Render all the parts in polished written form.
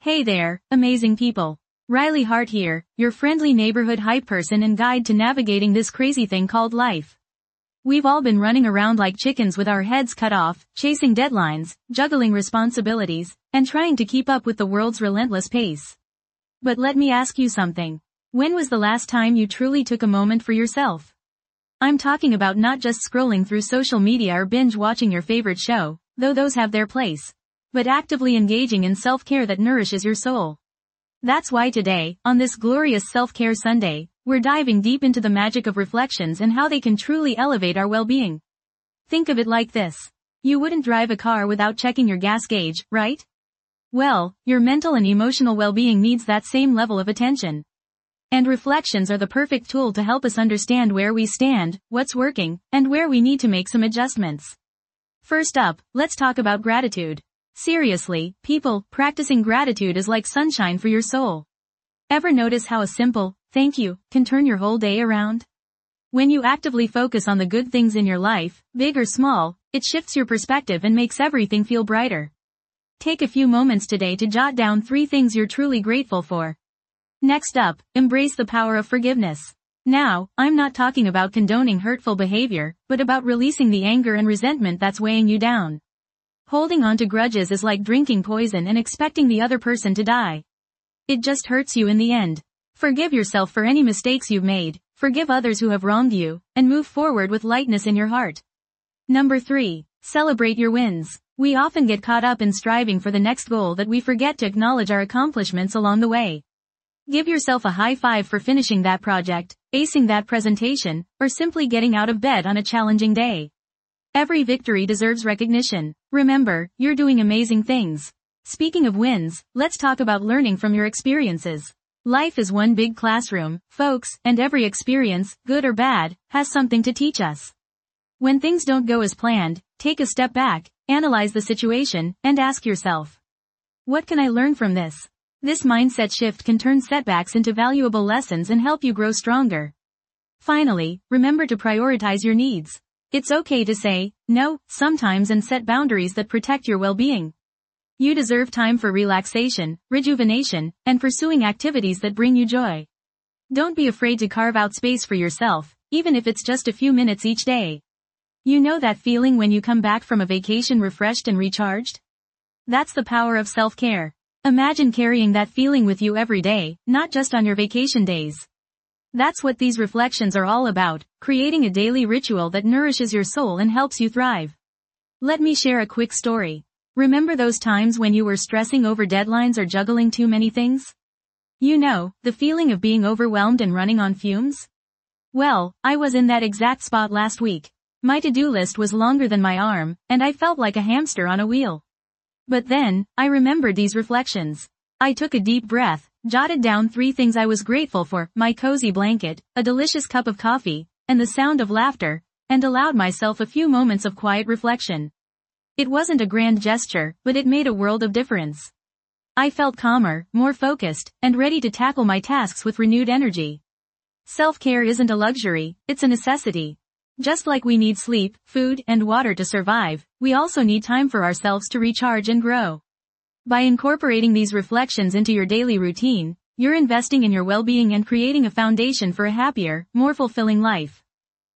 Hey there, amazing people. Riley Hart here, your friendly neighborhood hype person and guide to navigating this crazy thing called life. We've all been running around like chickens with our heads cut off, chasing deadlines, juggling responsibilities, and trying to keep up with the world's relentless pace. But let me ask you something. When was the last time you truly took a moment for yourself? I'm talking about not just scrolling through social media or binge watching your favorite show, though those have their place, but actively engaging in self-care that nourishes your soul. That's why today, on this glorious Self-Care Sunday, we're diving deep into the magic of reflections and how they can truly elevate our well-being. Think of it like this. You wouldn't drive a car without checking your gas gauge, right? Well, your mental and emotional well-being needs that same level of attention. And reflections are the perfect tool to help us understand where we stand, what's working, and where we need to make some adjustments. First up, let's talk about gratitude. Seriously, people, practicing gratitude is like sunshine for your soul. Ever notice how a simple, thank you, can turn your whole day around? When you actively focus on the good things in your life, big or small, it shifts your perspective and makes everything feel brighter. Take a few moments today to jot down 3 things you're truly grateful for. Next up, embrace the power of forgiveness. Now, I'm not talking about condoning hurtful behavior, but about releasing the anger and resentment that's weighing you down. Holding on to grudges is like drinking poison and expecting the other person to die. It just hurts you in the end. Forgive yourself for any mistakes you've made, forgive others who have wronged you, and move forward with lightness in your heart. Number 3. Celebrate your wins. We often get caught up in striving for the next goal that we forget to acknowledge our accomplishments along the way. Give yourself a high five for finishing that project, acing that presentation, or simply getting out of bed on a challenging day. Every victory deserves recognition. Remember, you're doing amazing things. Speaking of wins, let's talk about learning from your experiences. Life is one big classroom, folks, and every experience, good or bad, has something to teach us. When things don't go as planned, take a step back, analyze the situation, and ask yourself, what can I learn from this? This mindset shift can turn setbacks into valuable lessons and help you grow stronger. Finally, remember to prioritize your needs. It's okay to say no sometimes and set boundaries that protect your well-being. You deserve time for relaxation, rejuvenation, and pursuing activities that bring you joy. Don't be afraid to carve out space for yourself, even if it's just a few minutes each day. You know that feeling when you come back from a vacation refreshed and recharged? That's the power of self-care. Imagine carrying that feeling with you every day, not just on your vacation days. That's what these reflections are all about, creating a daily ritual that nourishes your soul and helps you thrive. Let me share a quick story. Remember those times when you were stressing over deadlines or juggling too many things? You know, the feeling of being overwhelmed and running on fumes? Well, I was in that exact spot last week. My to-do list was longer than my arm, and I felt like a hamster on a wheel. But then, I remembered these reflections. I took a deep breath, jotted down 3 things I was grateful for, my cozy blanket, a delicious cup of coffee, and the sound of laughter, and allowed myself a few moments of quiet reflection. It wasn't a grand gesture, but it made a world of difference. I felt calmer, more focused, and ready to tackle my tasks with renewed energy. Self-care isn't a luxury, it's a necessity. Just like we need sleep, food, and water to survive, we also need time for ourselves to recharge and grow. By incorporating these reflections into your daily routine, you're investing in your well-being and creating a foundation for a happier, more fulfilling life.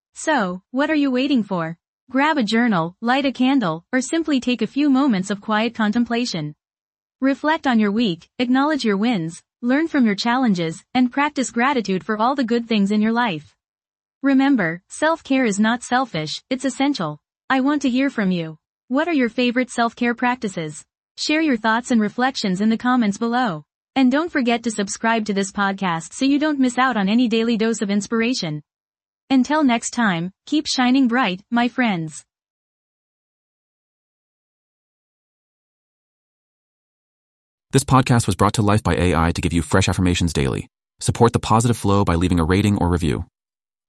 So, what are you waiting for? Grab a journal, light a candle, or simply take a few moments of quiet contemplation. Reflect on your week, acknowledge your wins, learn from your challenges, and practice gratitude for all the good things in your life. Remember, self-care is not selfish, it's essential. I want to hear from you. What are your favorite self-care practices? Share your thoughts and reflections in the comments below. And don't forget to subscribe to this podcast so you don't miss out on any daily dose of inspiration. Until next time, keep shining bright, my friends. This podcast was brought to life by AI to give you fresh affirmations daily. Support the positive flow by leaving a rating or review.